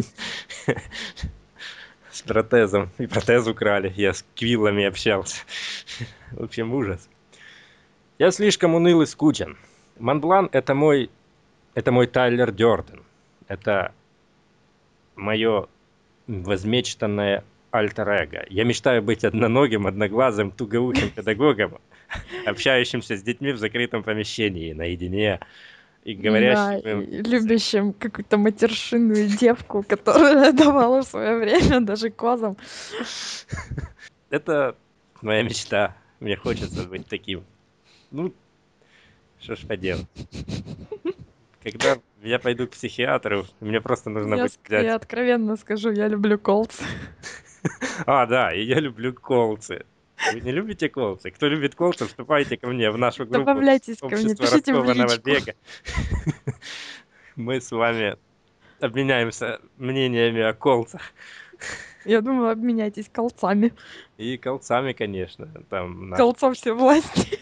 с протезом. И протез украли, я с квиллами общался. В общем, ужас. Я слишком уныл и скучен. Монблан это мой Тайлер Дёрден. Это мое возмечтанное альтер-эго. Я мечтаю быть одноногим, одноглазым, тугоухим педагогом, общающимся с детьми в закрытом помещении, наедине, и Да, говорящим им... и любящим какую-то матершинную девку, которая давала в свое время даже козам. Это моя мечта. Мне хочется быть таким. Ну, что ж поделать. Когда я пойду к психиатру, мне просто нужно будет взять... Я откровенно скажу, я люблю колцы. А, да, и я люблю колцы. Вы не любите колцы? Кто любит колцы, вступайте ко мне в нашу группу Добавляйтесь ко мне, общества пишите в раскованного личку. бега. Мы с вами обменяемся мнениями о колцах. Я думаю, обменяйтесь колцами. И колцами, конечно. Там Колцом все власти.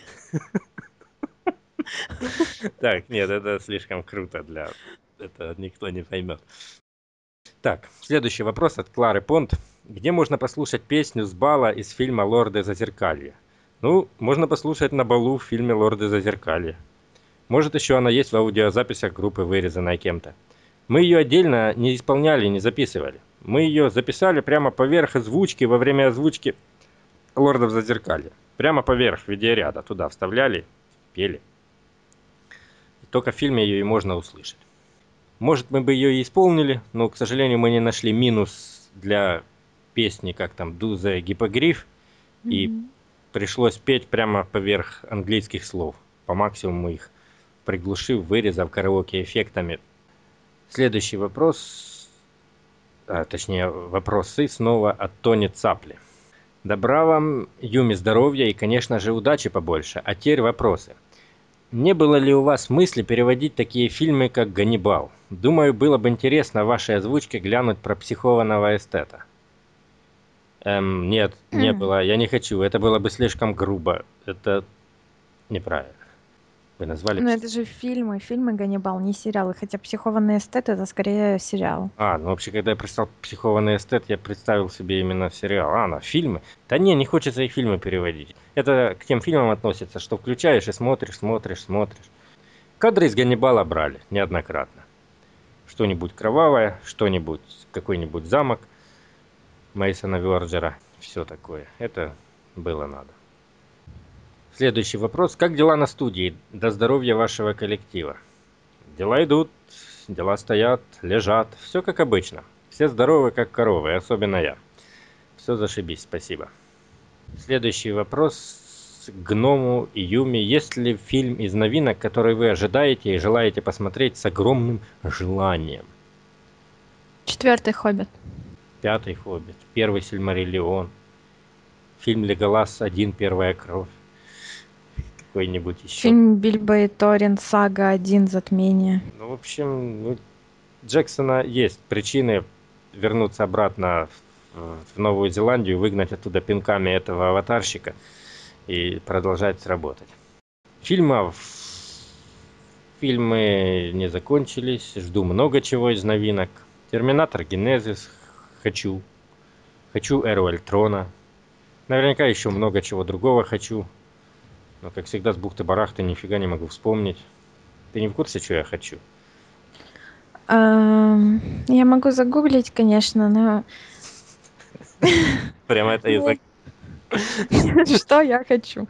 Так, нет, это слишком круто для... Это никто не поймет. Так, следующий вопрос от Клары Понт. Где можно послушать песню с бала из фильма «Лорды Зазеркалья»? Ну, можно послушать на балу в фильме «Лорды Зазеркалья». Может, еще она есть в аудиозаписях группы, вырезанной кем-то. Мы ее отдельно не исполняли, не записывали. Мы ее записали прямо поверх озвучки, во время озвучки «Лордов Зазеркалья». Прямо поверх видеоряда туда вставляли, пели. Только в фильме ее и можно услышать. Может, мы бы ее и исполнили, но, к сожалению, мы не нашли минус для песни, как там, Do the Hippogriff, и пришлось петь прямо поверх английских слов, по максимуму их приглушив, вырезав караоке эффектами. Следующий вопрос, точнее вопросы снова от Тони Цапли. Добра вам, Юми, здоровья и, конечно же, удачи побольше. А теперь вопросы. Не было ли у вас мысли переводить такие фильмы, как «Ганнибал»? Думаю, было бы интересно в вашей озвучке глянуть про психованного эстета. Нет, не было, я не хочу. Это было бы слишком грубо. Это неправильно. Вы назвали... Но это же фильмы «Ганнибал», не сериалы. Хотя «Психованный эстет» — это скорее сериал. Ну вообще, когда я представил «Психованный эстет», я представил себе именно сериал. На фильмы? Да не хочется и фильмы переводить. Это к тем фильмам относится, что включаешь и смотришь. Кадры из «Ганнибала» брали неоднократно. Что-нибудь кровавое, что-нибудь, какой-нибудь замок Мейсона Верджера. Все такое. Это было надо. Следующий вопрос. Как дела на студии? До здоровья вашего коллектива. Дела идут, дела стоят, лежат. Все как обычно. Все здоровы, как коровы, особенно я. Все зашибись, спасибо. Следующий вопрос к Гному и Юми. Есть ли фильм из новинок, который вы ожидаете и желаете посмотреть с огромным желанием? 4-й «Хоббит». Пятый «Хоббит», первый «Сильмариллион», фильм «Леголас 1. Первая кровь», какой-нибудь еще. Фильм «Бильбо и Торин. Сага 1. Затмение». Ну, в общем, ну, Джексона есть причины вернуться обратно в Новую Зеландию, выгнать оттуда пинками этого аватарщика и продолжать работать. Фильмы не закончились, жду много чего из новинок. «Терминатор Генезис» хочу. Хочу «Эру Альтрона». Наверняка еще много чего другого хочу. Но, как всегда, с бухты-барахты нифига не могу вспомнить. Ты не в курсе, что я хочу? Я могу загуглить, конечно, но Прямо это и нет, что я хочу.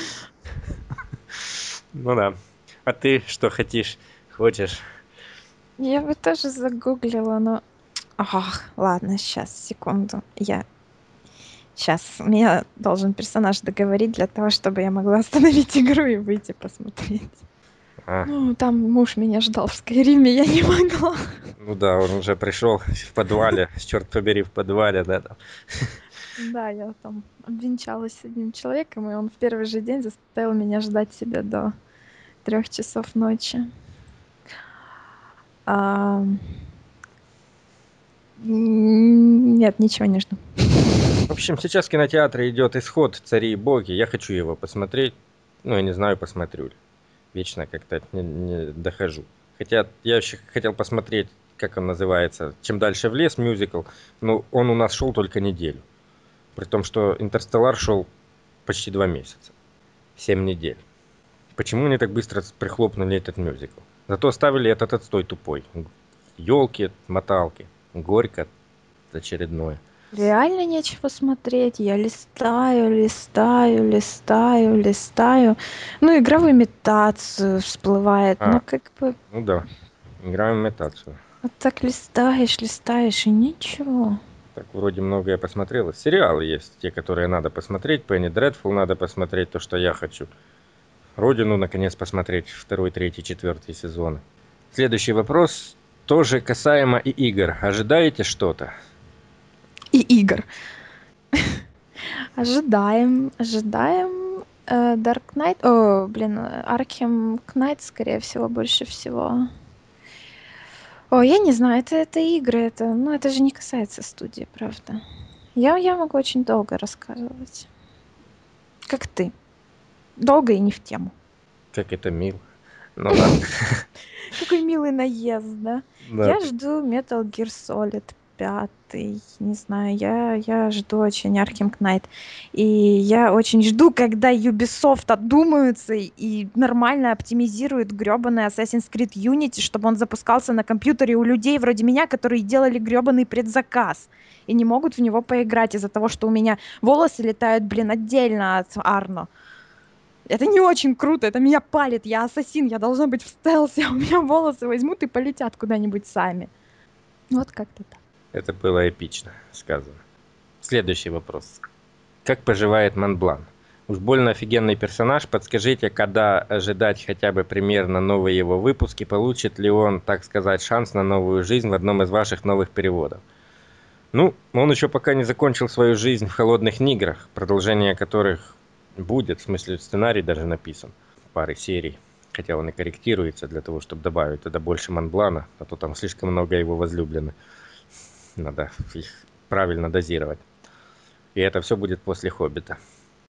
Ну да. А ты что хочешь? Я бы тоже загуглила, но... Ах, ладно, сейчас, секунду. Сейчас, меня должен персонаж договорить для того, чтобы я могла остановить игру и выйти посмотреть. А, Ну, там муж меня ждал в Скайриме, я не могла. ну да, он уже пришел в подвале, черт побери, в подвале, да, там. Да, я там обвенчалась с одним человеком, и он в первый же день заставил меня ждать себя до 3 часов ночи. Нет, ничего не жду. В общем, сейчас в кинотеатре идет «Исход. Цари и боги». Я хочу его посмотреть. Ну, я не знаю, посмотрю ли. Вечно как-то не дохожу. Хотя я еще хотел посмотреть, как он называется, «Чем дальше в лес» мюзикл. Но он у нас шел только неделю. При том, что «Интерстеллар» шел почти 2 месяца. 7 недель. Почему они так быстро прихлопнули этот мюзикл? Зато оставили этот отстой тупой. Елки, моталки. Горько очередное. Реально нечего смотреть. Я листаю, листаю, листаю, листаю. Ну, игра в имитацию всплывает. А, Но как бы ну да. Играем в имитацию. вот так листаешь, листаешь, и ничего. Так вроде многое посмотрел. Сериалы есть, те, которые надо посмотреть. Пенни Дредфул надо посмотреть, то, что я хочу. Родину, наконец, посмотреть. 2, 3, 4 сезоны. Следующий вопрос. Тоже касаемо и игр. Ожидаете что-то? И игр. Ожидаем. Dark Knight. О, блин, Arkham Knight, скорее всего, больше всего. О, я не знаю, это игры, это же не касается студии, правда. Я могу очень долго рассказывать. Как ты. Долго и не в тему. Как это мило. Ну ладно. Какой милый наезд, да? Да, Я жду Metal Gear Solid 5. Не знаю, я жду очень Arkham Knight. И я очень жду, когда Ubisoft одумаются и нормально оптимизируют грёбаный Assassin's Creed Unity, чтобы он запускался на компьютере у людей вроде меня, которые делали грёбаный предзаказ и не могут в него поиграть из-за того, что у меня волосы летают, блин, отдельно от Арно. Это не очень круто, это меня палит, я ассасин, я должна быть в стелсе, а у меня волосы возьмут и полетят куда-нибудь сами. Вот как-то так. это было эпично сказано. Следующий вопрос. Как поживает Монблан? Уж больно офигенный персонаж. Подскажите, когда ожидать хотя бы примерно новые его выпуски? Получит ли он, так сказать, шанс на новую жизнь в одном из ваших новых переводов? Ну, он еще пока не закончил свою жизнь в «Холодных играх», продолжение которых будет, в смысле сценарий даже написан, пары серий. Хотя он и корректируется для того, чтобы добавить туда больше Монблана, а то там слишком много его возлюбленных. Надо их правильно дозировать. И это все будет после «Хоббита».